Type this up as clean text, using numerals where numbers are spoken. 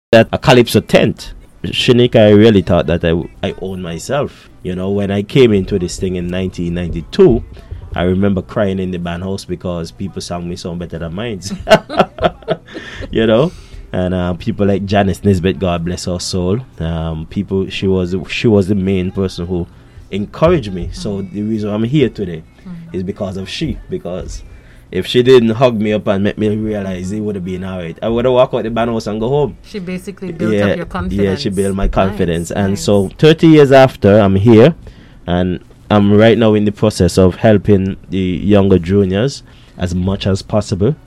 that a Calypso tent. Shanika, I really thought that I owned myself. You know, when I came into this thing in 1992, I remember crying in the band house because people sang me song better than mine. You know, and people like Janice Nisbet, God bless her soul. She was the main person who encouraged me. So the reason I'm here today is because of she. Because if she didn't hug me up and make me realize it would have been alright, I would have walked out the band house and go home. She basically built up your confidence. Yeah, she built my confidence. Nice, and nice. so 30 years after, I'm here, and I'm right now in the process of helping the younger juniors as much as possible.